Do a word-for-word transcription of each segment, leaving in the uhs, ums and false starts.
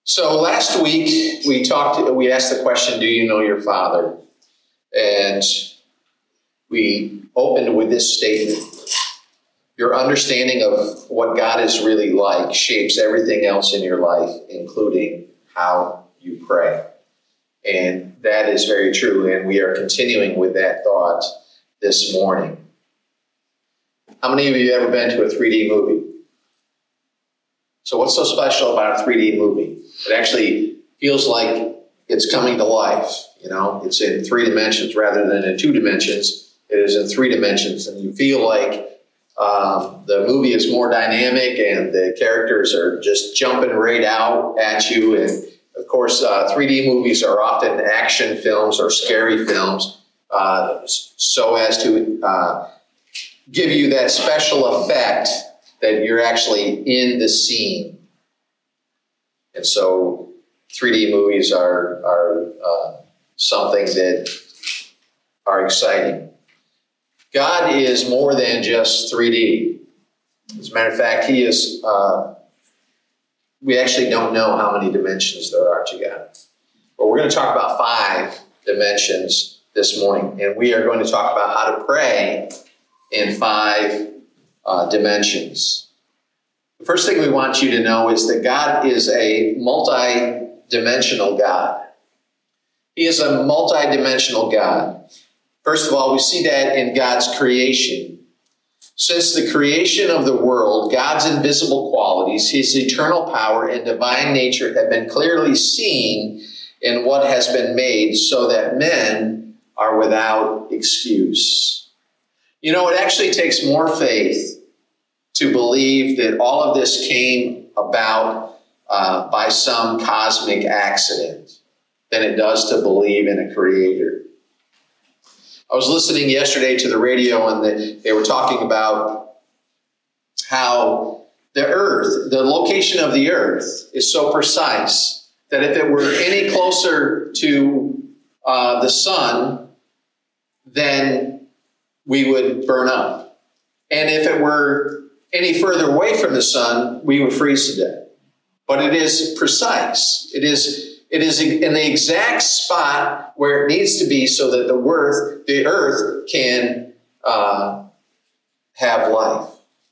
So last week we talked, we asked the question, do you know your Father? And we opened with this statement. Your understanding of what God is really like shapes everything else in your life, including how you pray. And that is very true. And we are continuing with that thought this morning. How many of you have ever been to a three D movie? So what's so special about a three D movie? It actually feels like it's coming to life. You know, it's in three dimensions rather than in two dimensions. It is in three dimensions, and you feel like um, the movie is more dynamic, and the characters are just jumping right out at you. And of course, uh, three D movies are often action films or scary films, uh, so as to uh, give you that special effect that you're actually in the scene. And so three D movies are, are uh, something that are exciting. God is more than just three D. As a matter of fact, he is, uh, we actually don't know how many dimensions there are to God. But we're going to talk about five dimensions this morning. And we are going to talk about how to pray in five uh, dimensions. The first thing we want you to know is that God is a multi-dimensional God. He is a multi-dimensional God. First of all, we see that in God's creation. Since the creation of the world, God's invisible qualities, his eternal power and divine nature have been clearly seen in what has been made, so that men are without excuse. You know, it actually takes more faith to believe that all of this came about uh, by some cosmic accident than it does to believe in a creator. I was listening yesterday to the radio, and the, they were talking about how the earth, the location of the earth is so precise that if it were any closer to uh, the sun, then we would burn up. And if it were any further away from the sun, we would freeze to death. But it is precise. It is It is in the exact spot where it needs to be so that the earth, the earth can uh, have life.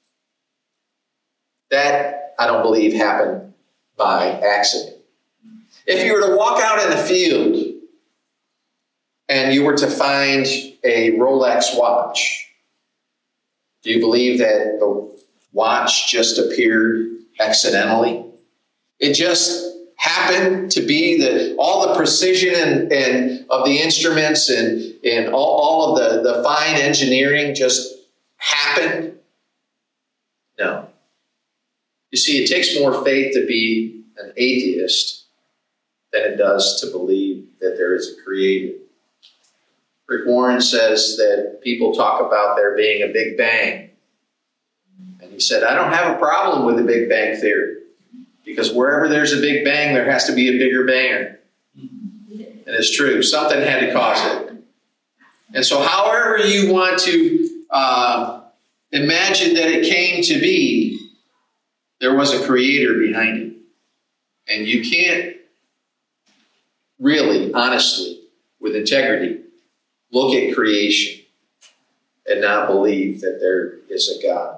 That, I don't believe, happened by accident. If you were to walk out in the field and you were to find a Rolex watch, do you believe that the watch just appeared accidentally? It just happened to be that all the precision and, and of the instruments and, and all, all of the, the fine engineering just happened? No. You see, it takes more faith to be an atheist than it does to believe that there is a creator. Rick Warren says that people talk about there being a Big Bang. And he said, I don't have a problem with the Big Bang theory. Because wherever there's a big bang, there has to be a bigger banger. And it's true. Something had to cause it. And so however you want to uh, imagine that it came to be, there was a creator behind it. And you can't really, honestly, with integrity, look at creation and not believe that there is a God.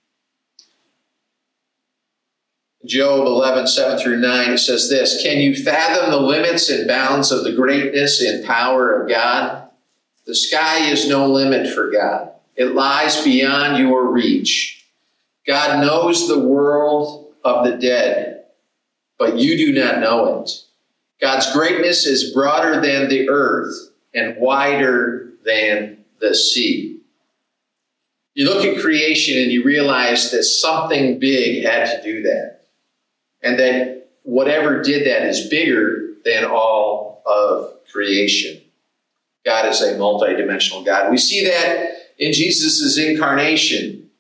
Job eleven, seven through nine, it says this, can you fathom the limits and bounds of the greatness and power of God? The sky is no limit for God. It lies beyond your reach. God knows the world of the dead, but you do not know it. God's greatness is broader than the earth and wider than the sea. You look at creation and you realize that something big had to do that. And that whatever did that is bigger than all of creation. God is a multidimensional God. We see that in Jesus' incarnation.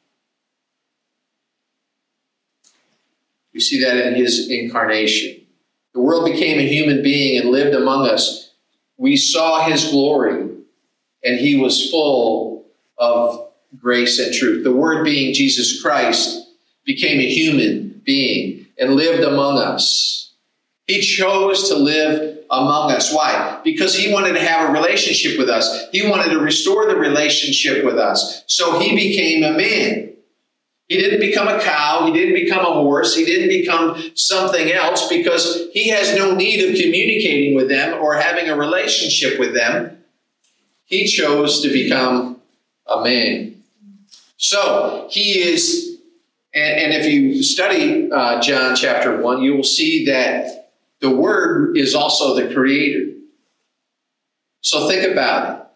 We see that in his incarnation. The world became a human being and lived among us. We saw his glory, and he was full of grace and truth. The Word, being Jesus Christ, became a human being and lived among us. He chose to live among us. Why? Because he wanted to have a relationship with us. He wanted to restore the relationship with us. So he became a man. He didn't become a cow. He didn't become a horse. He didn't become something else because he has no need of communicating with them or having a relationship with them. He chose to become a man. So he is, and, and if you study uh, John chapter one, you will see that the Word is also the Creator. So think about it.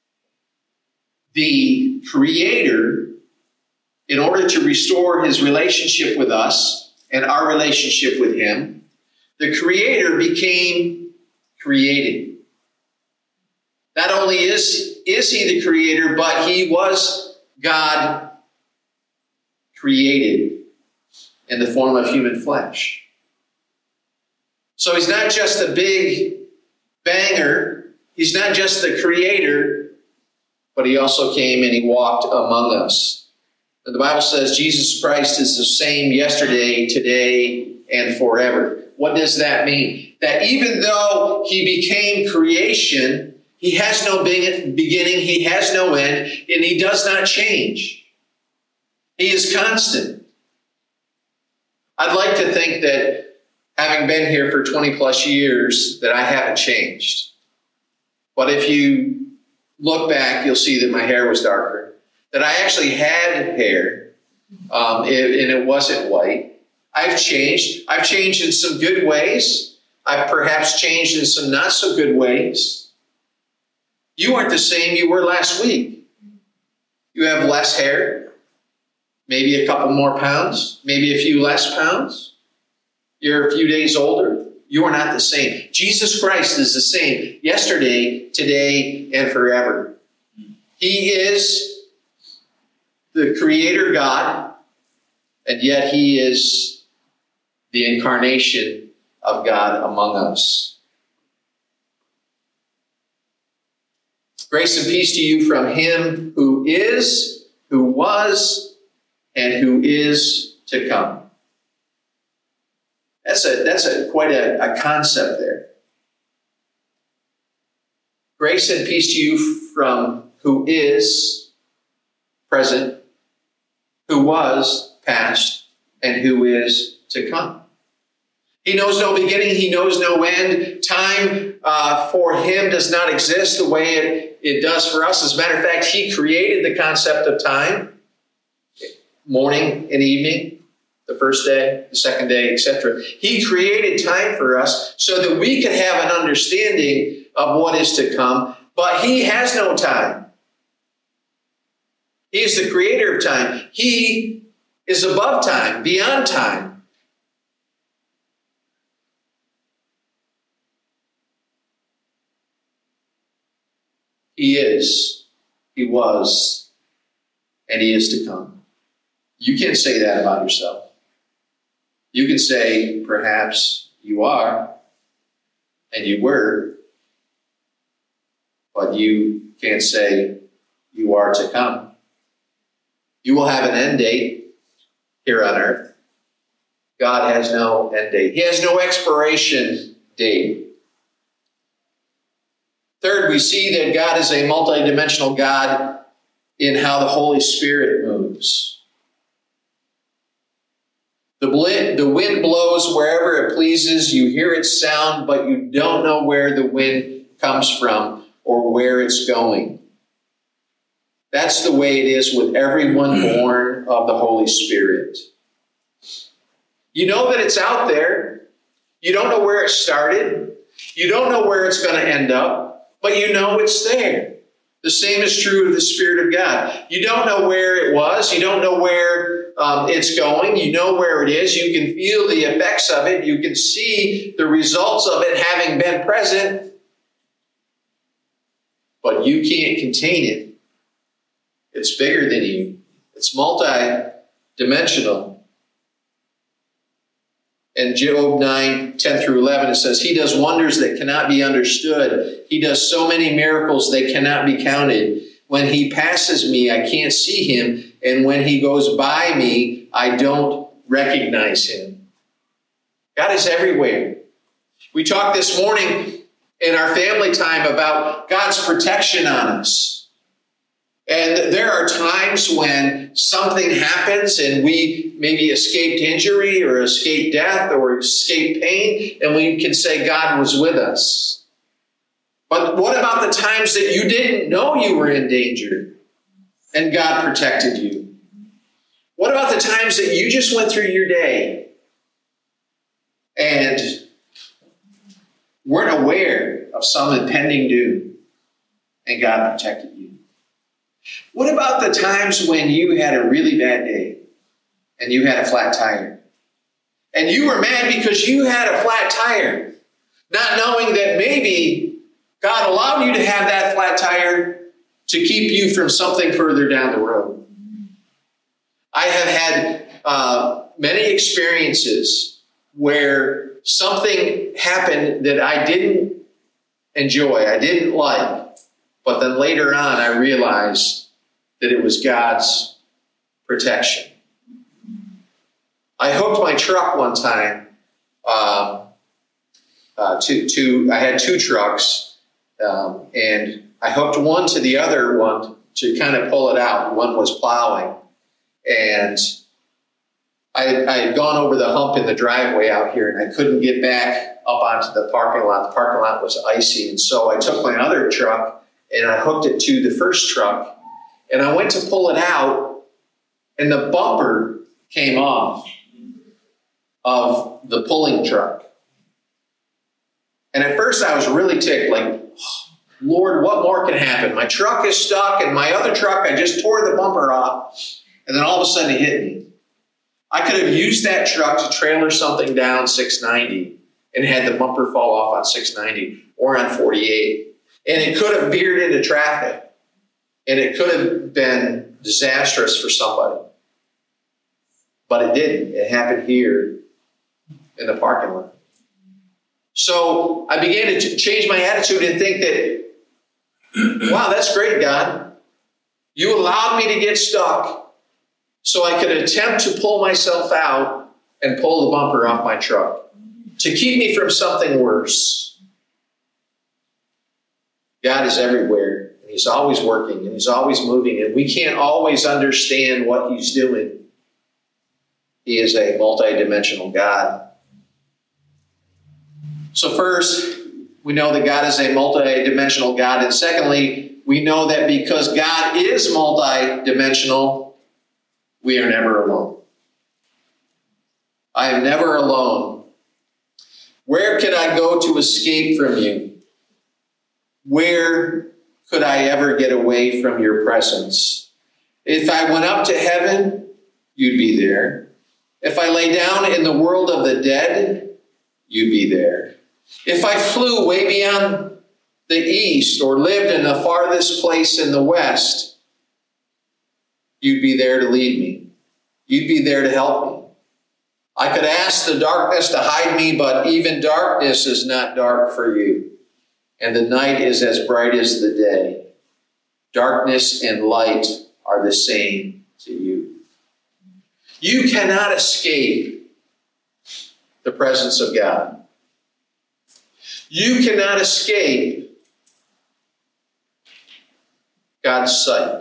The Creator, in order to restore his relationship with us and our relationship with him, the Creator became created. Not only is, is he the Creator, but he was God created in the form of human flesh. So he's not just a big banger. He's not just the Creator, but he also came and he walked among us. And the Bible says Jesus Christ is the same yesterday, today, and forever. What does that mean? That even though he became creation, he has no beginning, he has no end, and he does not change. He is constant. I'd like to think that having been here for twenty plus years, that I haven't changed. But if you look back, you'll see that my hair was darker, that I actually had hair, um, and it wasn't white. I've changed. I've changed in some good ways. I've perhaps changed in some not so good ways. You aren't the same you were last week. You have less hair, maybe a couple more pounds, maybe a few less pounds. You're a few days older. You are not the same. Jesus Christ is the same yesterday, today, and forever. He is the Creator God, and yet he is the incarnation of God among us. Grace and peace to you from him who is, who was, and who is to come. That's a that's a quite a, a concept there. Grace and peace to you from who is present, who was past, and who is to come. He knows no beginning, he knows no end. Time uh, for him does not exist the way it, it does for us. As a matter of fact, he created the concept of time, morning and evening. The first day, the second day, et cetera. He created time for us so that we could have an understanding of what is to come, but he has no time. He is the creator of time. He is above time, beyond time. He is, he was, and he is to come. You can't say that about yourself. You can say, perhaps you are, and you were, but you can't say you are to come. You will have an end date here on earth. God has no end date. He has no expiration date. Third, we see that God is a multidimensional God in how the Holy Spirit moves. The, the wind blows wherever it pleases. You hear its sound, but you don't know where the wind comes from or where it's going. That's the way it is with everyone born of the Holy Spirit. You know that it's out there. You don't know where it started. You don't know where it's going to end up, but you know it's there. The same is true of the Spirit of God. You don't know where it was. You don't know where um, it's going. You know where it is. You can feel the effects of it. You can see the results of it having been present. But you can't contain it. It's bigger than you. It's multi-dimensional. In Job nine, ten through eleven, it says, He does wonders that cannot be understood. He does so many miracles they cannot be counted. When he passes me, I can't see him. And when he goes by me, I don't recognize him. God is everywhere. We talked this morning in our family time about God's protection on us. And there are times when something happens and we maybe escaped injury or escaped death or escaped pain, and we can say God was with us. But what about the times that you didn't know you were in danger and God protected you? What about the times that you just went through your day and weren't aware of some impending doom and God protected you? What about the times when you had a really bad day and you had a flat tire? And you were mad because you had a flat tire, not knowing that maybe God allowed you to have that flat tire to keep you from something further down the road. I have had uh, many experiences where something happened that I didn't enjoy, I didn't like, but then later on I realized that it was God's protection. I hooked my truck one time. Uh, uh, to, to, I had two trucks, um, and I hooked one to the other one to kind of pull it out. One was plowing, and I, I had gone over the hump in the driveway out here, and I couldn't get back up onto the parking lot. The parking lot was icy, and so I took my other truck and I hooked it to the first truck. And I went to pull it out, and the bumper came off of the pulling truck. And at first I was really ticked, like, Lord, what more can happen? My truck is stuck, and my other truck, I just tore the bumper off, and then all of a sudden it hit me. I could have used that truck to trailer something down six ninety and had the bumper fall off on six ninety or on forty-eight. And it could have veered into traffic. And it could have been disastrous for somebody. But it didn't. It happened here in the parking lot. So I began to change my attitude and think that, wow, that's great, God. You allowed me to get stuck so I could attempt to pull myself out and pull the bumper off my truck to keep me from something worse. God is everywhere. He's always working, and he's always moving, and we can't always understand what he's doing. He is a multidimensional God. So first, we know that God is a multidimensional God, and secondly, we know that because God is multidimensional, we are never alone. I am never alone. Where could I go to escape from you? Where could I ever get away from your presence? If I went up to heaven, you'd be there. If I lay down in the world of the dead, you'd be there. If I flew way beyond the east or lived in the farthest place in the west, you'd be there to lead me. You'd be there to help me. I could ask the darkness to hide me, but even darkness is not dark for you. And the night is as bright as the day. Darkness and light are the same to you. You cannot escape the presence of God. You cannot escape God's sight.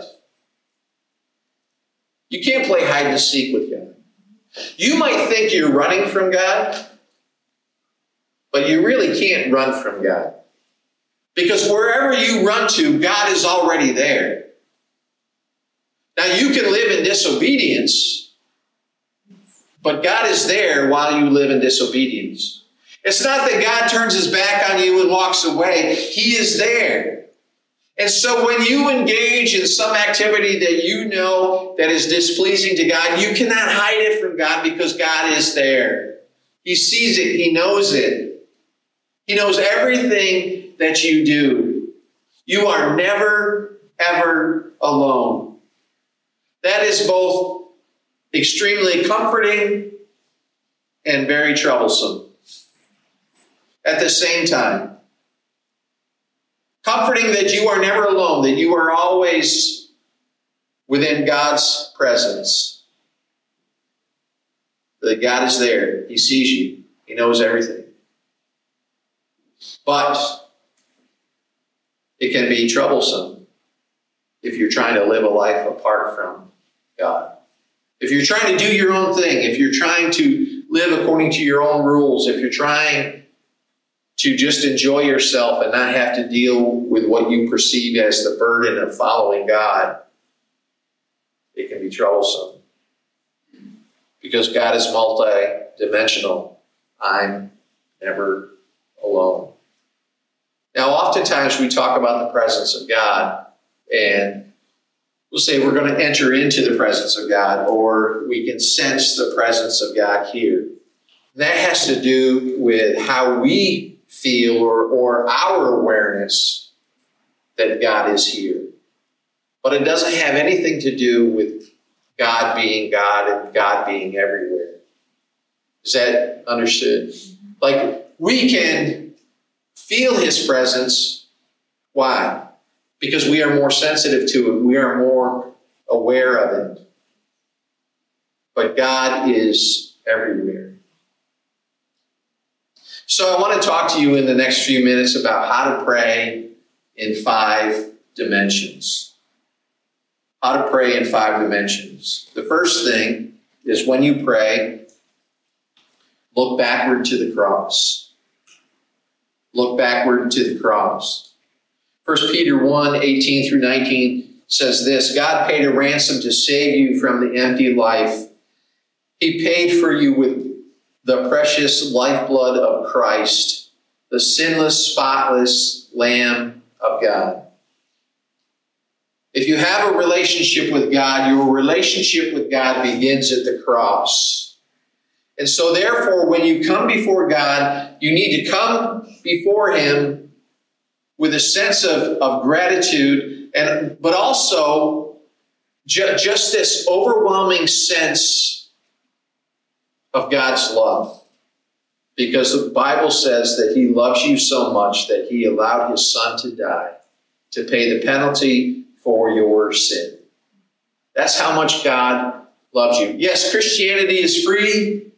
You can't play hide and seek with God. You might think you're running from God, but you really can't run from God. Because wherever you run to, God is already there. Now, you can live in disobedience, but God is there while you live in disobedience. It's not that God turns his back on you and walks away. He is there. And so when you engage in some activity that you know that is displeasing to God, you cannot hide it from God because God is there. He sees it. He knows it. He knows everything that you do. You are never, ever alone. That is both extremely comforting and very troublesome at the same time. Comforting that you are never alone, that you are always within God's presence. That God is there. He sees you. He knows everything. But it can be troublesome if you're trying to live a life apart from God. If you're trying to do your own thing, if you're trying to live according to your own rules, if you're trying to just enjoy yourself and not have to deal with what you perceive as the burden of following God, it can be troublesome. Because God is multi-dimensional. I'm never alone. Now, oftentimes we talk about the presence of God, and we'll say we're going to enter into the presence of God, or we can sense the presence of God here. That has to do with how we feel or, or our awareness that God is here. But it doesn't have anything to do with God being God and God being everywhere. Is that understood? Like, we can feel his presence. Why? Because we are more sensitive to it. We are more aware of it. But God is everywhere. So I want to talk to you in the next few minutes about how to pray in five dimensions. How to pray in five dimensions. The first thing is, when you pray, look backward to the cross. Look backward to the cross. First Peter one, eighteen through nineteen says this: God paid a ransom to save you from the empty life. He paid for you with the precious lifeblood of Christ, the sinless, spotless Lamb of God. If you have a relationship with God, your relationship with God begins at the cross. And so therefore, when you come before God, you need to come before him with a sense of, of gratitude, and but also ju- just this overwhelming sense of God's love. Because the Bible says that he loves you so much that he allowed his son to die to pay the penalty for your sin. That's how much God loves you. Yes, Christianity is free,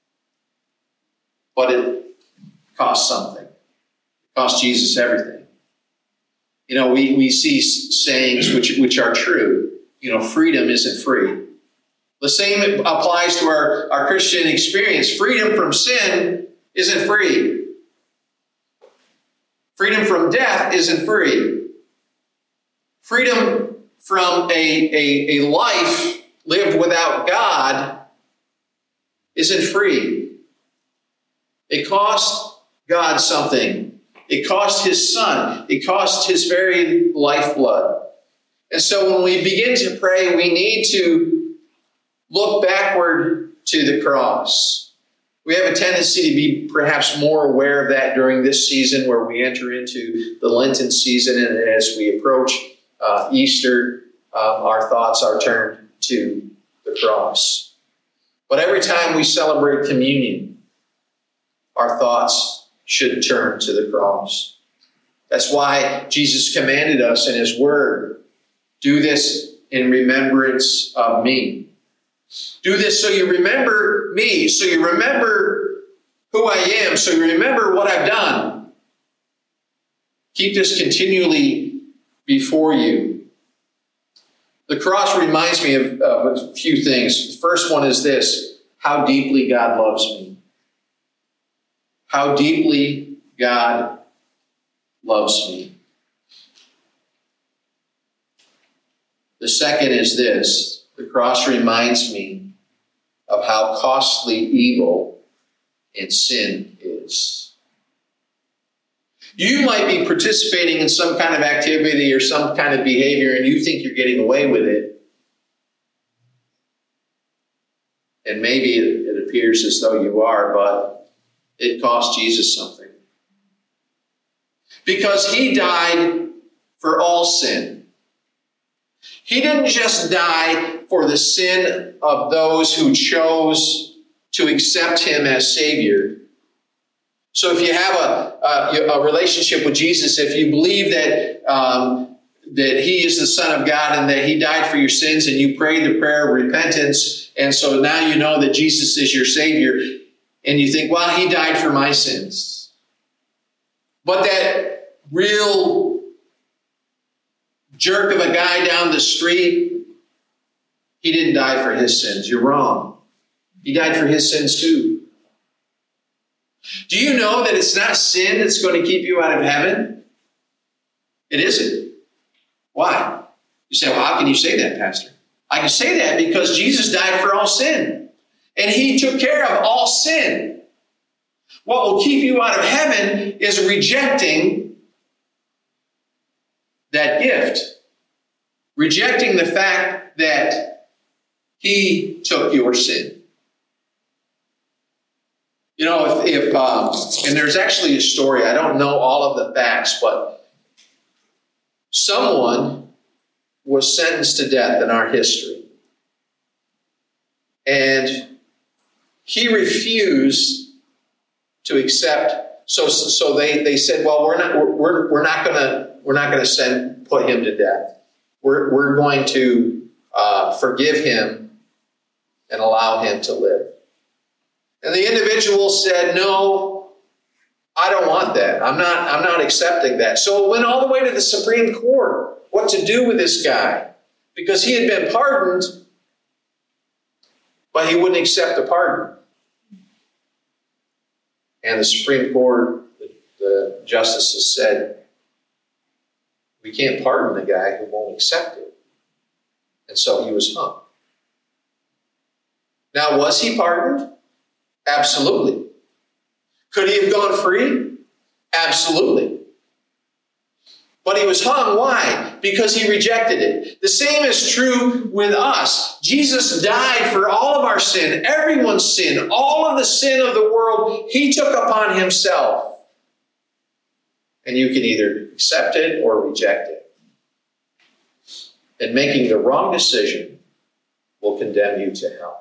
but it costs something. It costs Jesus everything. You know, we, we see sayings which, which are true. You know, freedom isn't free. The same applies to our, our Christian experience. Freedom from sin isn't free. Freedom from death isn't free. Freedom from a, a, a life lived without God isn't free. It cost God something. It cost his son. It cost his very lifeblood. And so when we begin to pray, we need to look backward to the cross. We have a tendency to be perhaps more aware of that during this season where we enter into the Lenten season, and as we approach uh, Easter, uh, our thoughts are turned to the cross. But every time we celebrate communion, our thoughts should turn to the cross. That's why Jesus commanded us in his word, do this in remembrance of me. Do this so you remember me, so you remember who I am, so you remember what I've done. Keep this continually before you. The cross reminds me of, of a few things. The first one is this: how deeply God loves me. How deeply God loves me. The second is this: the cross reminds me of how costly evil and sin is. You might be participating in some kind of activity or some kind of behavior, and you think you're getting away with it. And maybe it, it appears as though you are, but it cost Jesus something. Because he died for all sin. He didn't just die for the sin of those who chose to accept him as Savior. So if you have a, a, a relationship with Jesus, if you believe that, um, that he is the Son of God and that he died for your sins, and you pray the prayer of repentance, and so now you know that Jesus is your Savior, and you think, well, he died for my sins. But that real jerk of a guy down the street, he didn't die for his sins. You're wrong. He died for his sins too. Do you know that it's not sin that's going to keep you out of heaven? It isn't. Why? You say, well, how can you say that, Pastor? I can say that because Jesus died for all sin. And he took care of all sin. What will keep you out of heaven is rejecting that gift. Rejecting the fact that he took your sin. You know, if, if um, and there's actually a story, I don't know all of the facts, but someone was sentenced to death in our history. And he refused to accept. So, so they, they said, well, we're not we're we're not gonna we're not gonna send put him to death. We're we're going to uh, forgive him and allow him to live. And the individual said, no, I don't want that. I'm not, I'm not accepting that. So it went all the way to the Supreme Court, what to do with this guy. Because he had been pardoned, but he wouldn't accept the pardon. And the Supreme Court, the, the justices said, we can't pardon the guy who won't accept it. And so he was hung. Now, was he pardoned? Absolutely. Could he have gone free? Absolutely. But he was hung. Why? Because he rejected it. The same is true with us. Jesus died for all of our sin, everyone's sin, all of the sin of the world, he took upon himself. And you can either accept it or reject it. And making the wrong decision will condemn you to hell.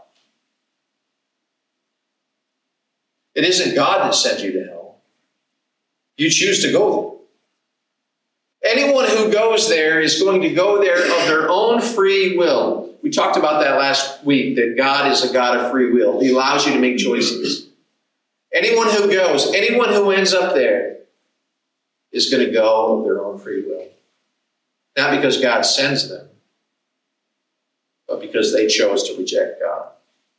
It isn't God that sends you to hell. You choose to go there. Anyone who goes there is going to go there of their own free will. We talked about that last week, that God is a God of free will. He allows you to make choices. Anyone who goes, anyone who ends up there is going to go of their own free will. Not because God sends them, but because they chose to reject God.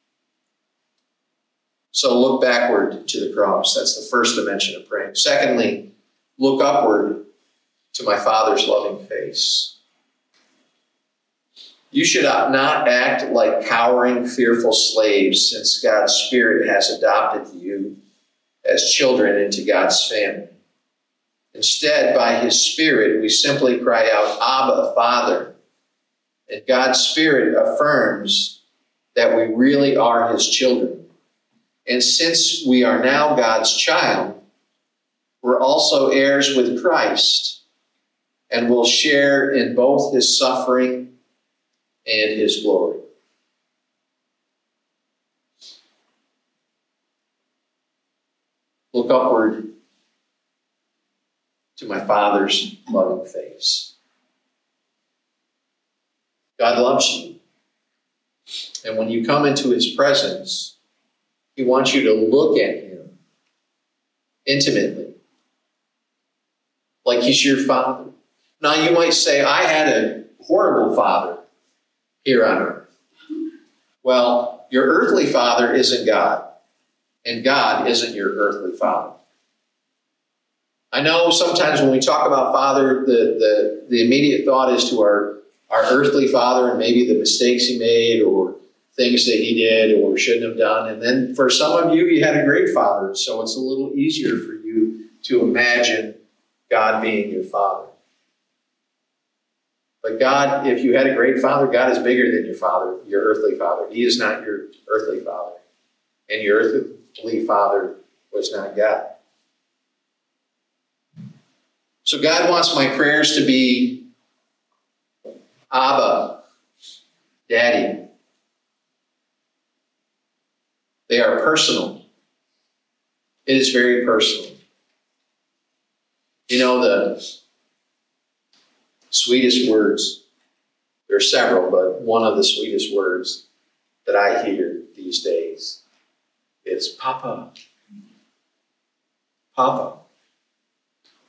So look backward to the cross. That's the first dimension of praying. Secondly, look upward to my Father's loving face. You should not act like cowering, fearful slaves, since God's Spirit has adopted you as children into God's family. Instead, by his Spirit, we simply cry out, Abba, Father. And God's Spirit affirms that we really are his children. And since we are now God's child, we're also heirs with Christ and will share in both his suffering and his glory. Look upward to my Father's loving face. God loves you. And when you come into his presence, he wants you to look at him intimately, like he's your father. Now you might say, I had a horrible father here on earth. Well, your earthly father isn't God, and God isn't your earthly father. I know sometimes when we talk about father, the, the, the immediate thought is to our, our earthly father and maybe the mistakes he made or things that he did or shouldn't have done. And then for some of you, you had a great father, so it's a little easier for you to imagine God being your father. But God, if you had a great father, God is bigger than your father, your earthly father. He is not your earthly father. And your earthly father was not God. So God wants my prayers to be, Abba, Daddy. They are personal. It is very personal. You know, the sweetest words, there are several, but one of the sweetest words that I hear these days is Papa. Papa.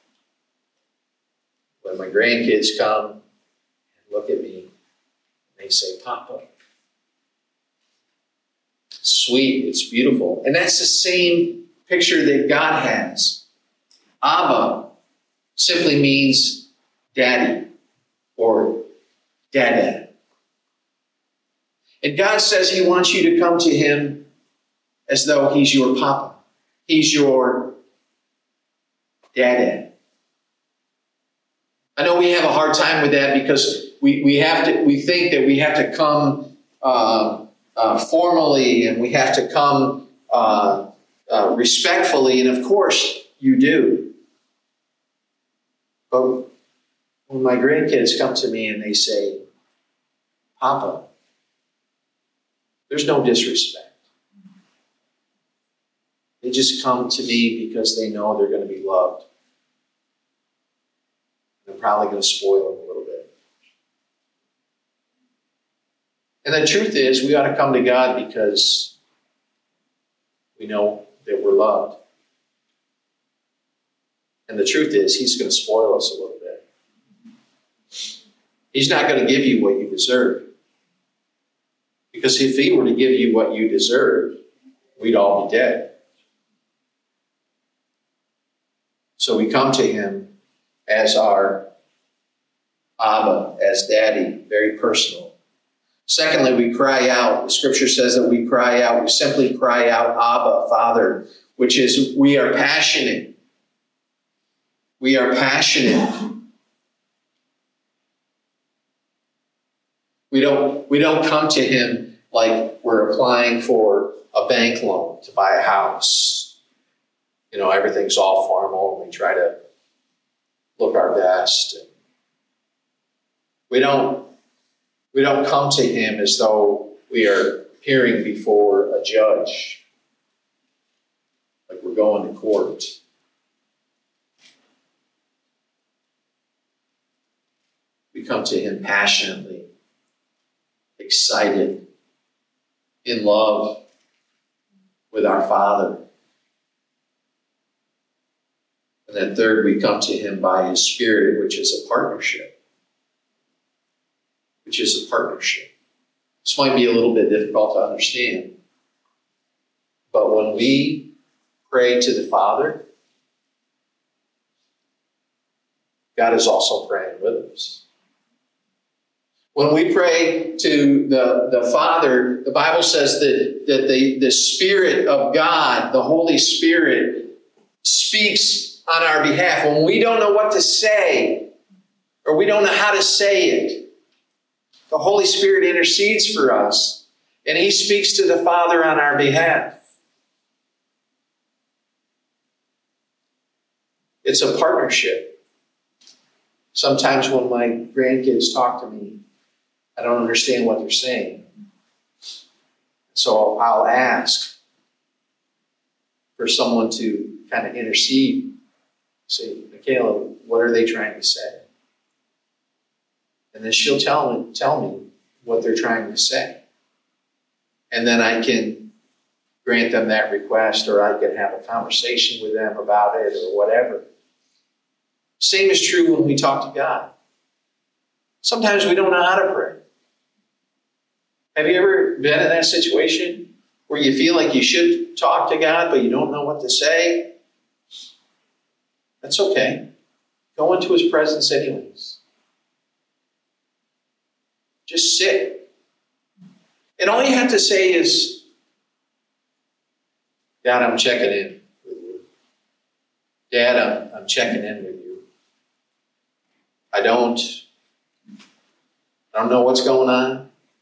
when my grandkids come and look at me, they say, Papa. It's sweet, it's beautiful. And that's the same picture that God has. Abba simply means daddy or dada. And God says he wants you to come to him as though he's your papa. He's your dada. I know we have a hard time with that because we, we have to we think that we have to come uh, uh, formally and we have to come uh, uh, respectfully, and of course you do. But when my grandkids come to me and they say, Papa, there's no disrespect. They just come to me because they know they're going to be loved. I'm probably going to spoil them a little bit. And the truth is, we ought to come to God because we know that we're loved. And the truth is, he's going to spoil us a little bit. He's not going to give you what you deserve. Because if he were to give you what you deserve, we'd all be dead. So we come to him as our Abba, as Daddy, very personal. Secondly, we cry out. The scripture says that we cry out. We simply cry out, Abba, Father, which is we are passionate. We are passionate. We don't, we don't come to him like we're applying for a bank loan to buy a house. You know, everything's all formal and we try to look our best. And we don't, we don't come to him as though we are appearing before a judge, like we're going to court. We come to him passionately, excited, in love with our Father. And then third, we come to him by his Spirit, which is a partnership. Which is a partnership. This might be a little bit difficult to understand. But when we pray to the Father, God is also praying with us. When we pray to the, the Father, the Bible says that, that the, the Spirit of God, the Holy Spirit, speaks on our behalf. When we don't know what to say, or we don't know how to say it, the Holy Spirit intercedes for us, and he speaks to the Father on our behalf. It's a partnership. Sometimes when my grandkids talk to me, I don't understand what they're saying. So I'll ask for someone to kind of intercede. Say, Michaela, what are they trying to say? And then she'll tell me, tell me what they're trying to say. And then I can grant them that request, or I can have a conversation with them about it, or whatever. Same is true when we talk to God. Sometimes we don't know how to pray. Have you ever been in that situation where you feel like you should talk to God, but you don't know what to say? That's okay. Go into his presence anyways. Just sit. And all you have to say is, God, I'm checking in with you. Dad, I'm, I'm checking in with you. I don't, I don't know what's going on.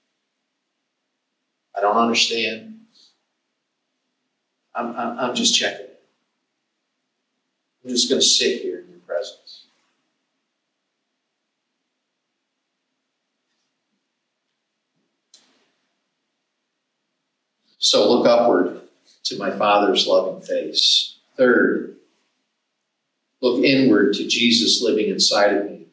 I don't understand. I'm, I'm, I'm just checking it. I'm just going to sit here in your presence. So look upward to my Father's loving face. Third, look inward to Jesus living inside of me.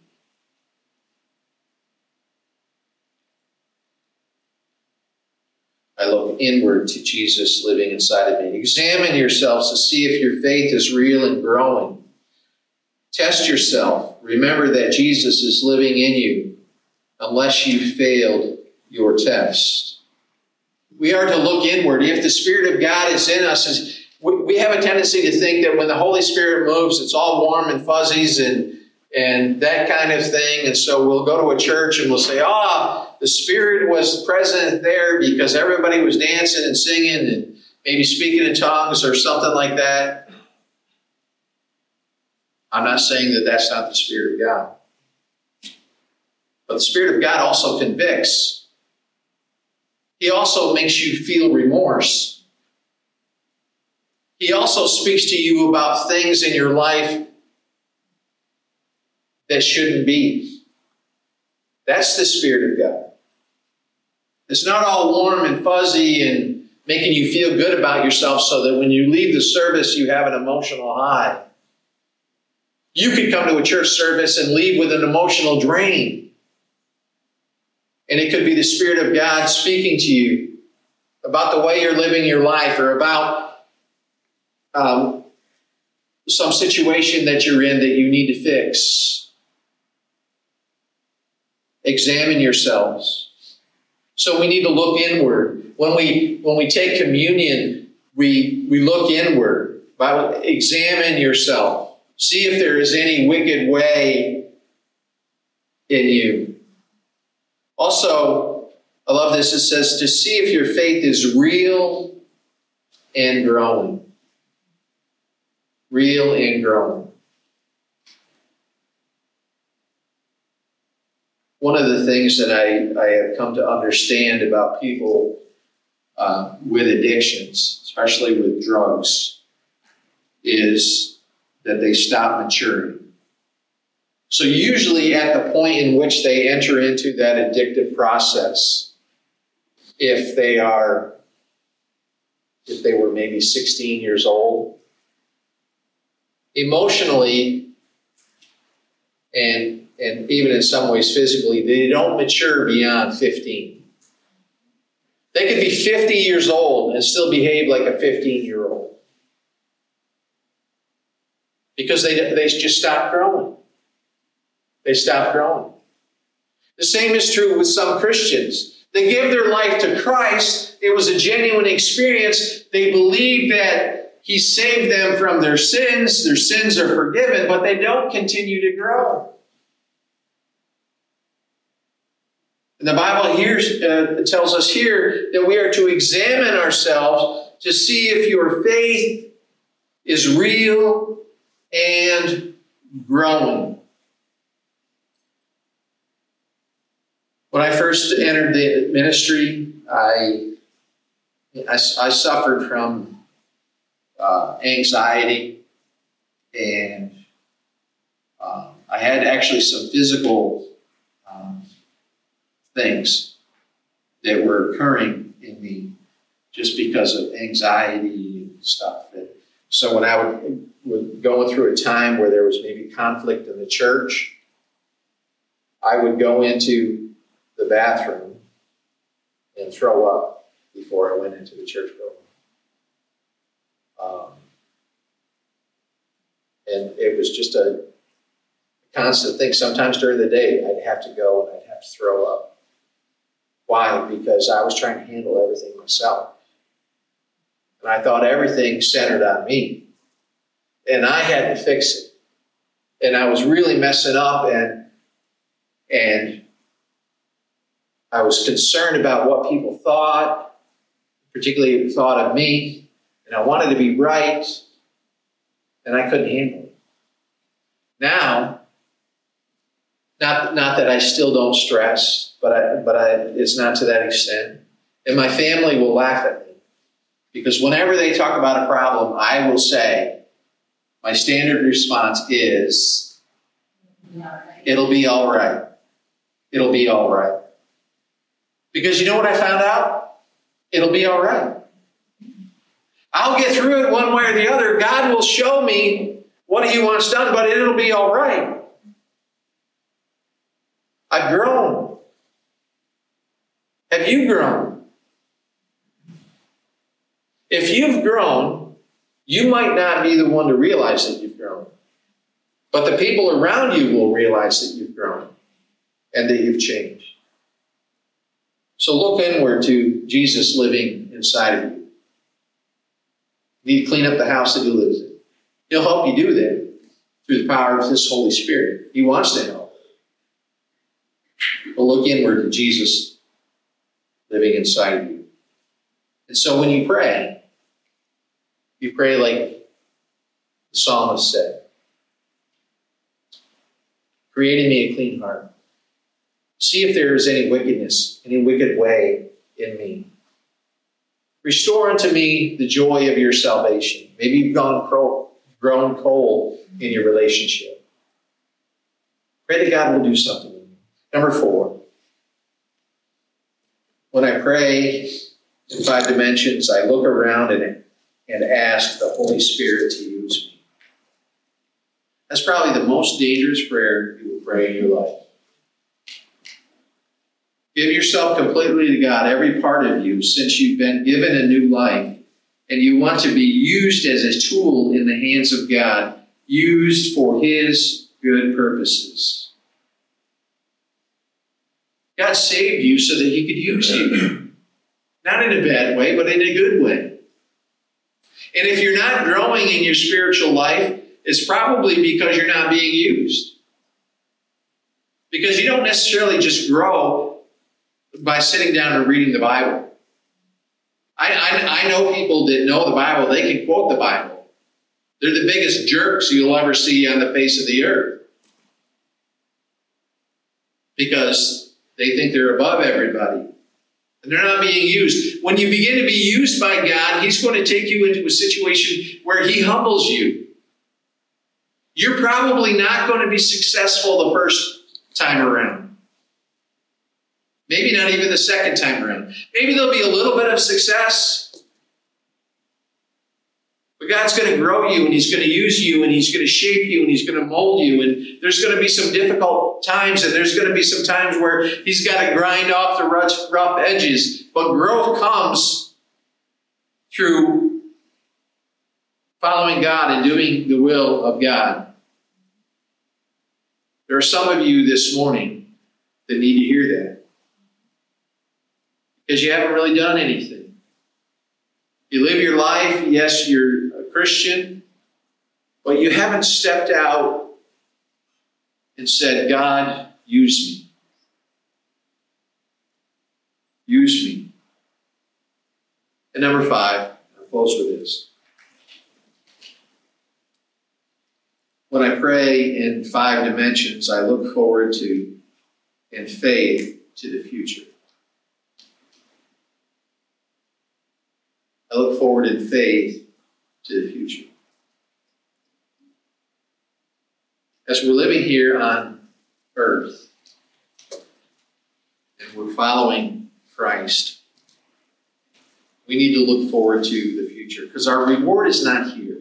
I look inward to Jesus living inside of me. Examine yourselves to see if your faith is real and growing. Test yourself. Remember that Jesus is living in you unless you failed your test. We are to look inward. If the Spirit of God is in us, we have a tendency to think that when the Holy Spirit moves, it's all warm and fuzzies and, and that kind of thing. And so we'll go to a church and we'll say, ah, oh, the Spirit was present there because everybody was dancing and singing and maybe speaking in tongues or something like that. I'm not saying that that's not the Spirit of God. But the Spirit of God also convicts. He also makes you feel remorse. He also speaks to you about things in your life that shouldn't be. That's the Spirit of God. It's not all warm and fuzzy and making you feel good about yourself so that when you leave the service, you have an emotional high. You could come to a church service and leave with an emotional drain. And it could be the Spirit of God speaking to you about the way you're living your life or about um, some situation that you're in that you need to fix. Examine yourselves. So we need to look inward. When we when we take communion, we, we look inward. Bible, examine yourself. See if there is any wicked way in you. Also, I love this. It says to see if your faith is real and growing. Real and growing. One of the things that I, I have come to understand about people uh, with addictions, especially with drugs, is that they stop maturing. So usually at the point in which they enter into that addictive process, if they are, if they were maybe sixteen years old, emotionally and, and even in some ways physically, they don't mature beyond fifteen. They could be fifty years old and still behave like a fifteen-year-old. Because they, they just stop growing. They stop growing. The same is true with some Christians. They give their life to Christ. It was a genuine experience. They believe that He saved them from their sins. Their sins are forgiven, but they don't continue to grow. And the Bible here uh, tells us here that we are to examine ourselves to see if your faith is real and growing. When I first entered the ministry, I, I, I suffered from uh, anxiety, and um, I had actually some physical um, things that were occurring in me just because of anxiety and stuff. And so when I would was going through a time where there was maybe conflict in the church, I would go into the bathroom and throw up before I went into the church building. Um, and it was just a constant thing. Sometimes during the day, I'd have to go and I'd have to throw up. Why? Because I was trying to handle everything myself. And I thought everything centered on me. And I had to fix it. And I was really messing up, and, and I was concerned about what people thought, particularly thought of me, and I wanted to be right, and I couldn't handle it. Now, not, not that I still don't stress, but I, but I, it's not to that extent. And my family will laugh at me, because whenever they talk about a problem, I will say, my standard response is, it'll be all right. It'll be all right. Because you know what I found out? It'll be all right. I'll get through it one way or the other. God will show me what He wants done, but it'll be all right. I've grown. Have you grown? If you've grown, you might not be the one to realize that you've grown. But the people around you will realize that you've grown and that you've changed. So look inward to Jesus living inside of you. You need to clean up the house that he lives in. He'll help you do that through the power of his Holy Spirit. He wants to help. But look inward to Jesus living inside of you. And so when you pray, you pray like the psalmist said, create in me a clean heart. See if there is any wickedness, any wicked way in me. Restore unto me the joy of your salvation. Maybe you've gone pro, grown cold in your relationship. Pray that God will do something in you. Number four, when I pray in five dimensions, I look around and, and ask the Holy Spirit to use me. That's probably the most dangerous prayer you will pray in your life. Give yourself completely to God, every part of you, since you've been given a new life, and you want to be used as a tool in the hands of God, used for his good purposes. God saved you so that he could use you. Not in a bad way, but in a good way. And if you're not growing in your spiritual life, it's probably because you're not being used. Because you don't necessarily just grow by sitting down and reading the Bible. I, I, I know people that know the Bible, they can quote the Bible. They're the biggest jerks you'll ever see on the face of the earth. Because they think they're above everybody. And they're not being used. When you begin to be used by God, he's going to take you into a situation where he humbles you. You're probably not going to be successful the first time around. Maybe not even the second time around. Maybe there'll be a little bit of success. But God's going to grow you, and he's going to use you, and he's going to shape you, and he's going to mold you. And there's going to be some difficult times, and there's going to be some times where he's got to grind off the rough, rough edges. But growth comes through following God and doing the will of God. There are some of you this morning that need to hear that. Because you haven't really done anything. You live your life, yes, you're a Christian, but you haven't stepped out and said, God, use me. Use me. And number five, I'll close with this. When I pray in five dimensions, I look forward to, in faith, to the future. I look forward in faith to the future. As we're living here on earth and we're following Christ, we need to look forward to the future because our reward is not here.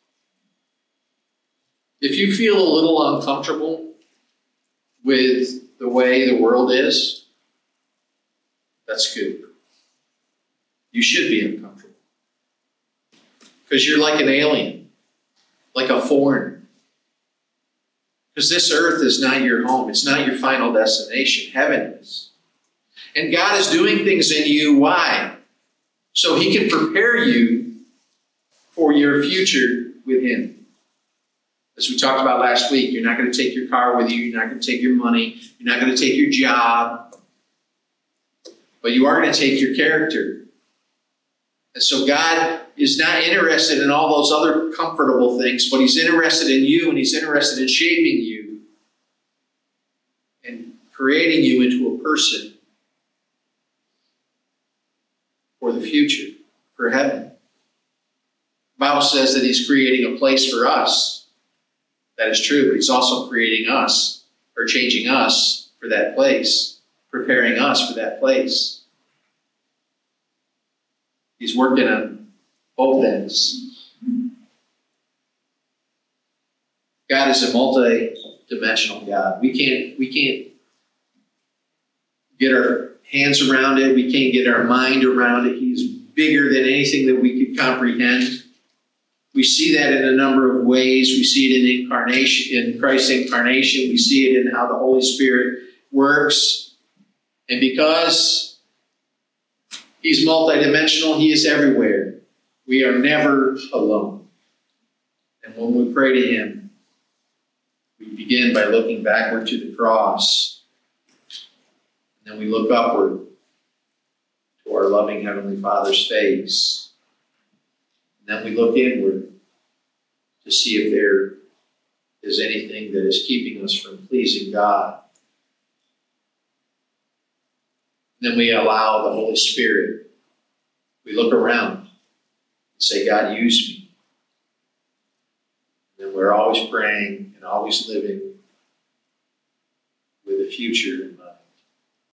If you feel a little uncomfortable with the way the world is, that's good. You should be uncomfortable. Because you're like an alien, like a foreigner. Because this earth is not your home. It's not your final destination. Heaven is. And God is doing things in you. Why? So he can prepare you for your future with him. As we talked about last week, you're not going to take your car with you. You're not going to take your money. You're not going to take your job. But you are going to take your character. And so God is not interested in all those other comfortable things, but he's interested in you, and he's interested in shaping you and creating you into a person for the future, for heaven. The Bible says that he's creating a place for us. That is true, but he's also creating us, or changing us for that place, preparing us for that place. He's working on both ends. God is a multi-dimensional God. We can't, we can't get our hands around it. We can't get our mind around it. He's bigger than anything that we could comprehend. We see that in a number of ways. We see it in incarnation, in Christ's incarnation. We see it in how the Holy Spirit works. And because he's multidimensional, he is everywhere. We are never alone. And when we pray to him, we begin by looking backward to the cross. And then we look upward to our loving Heavenly Father's face. And then we look inward to see if there is anything that is keeping us from pleasing God. And then we allow the Holy Spirit. We look around and say, God, use me. And then we're always praying and always living with a future in mind.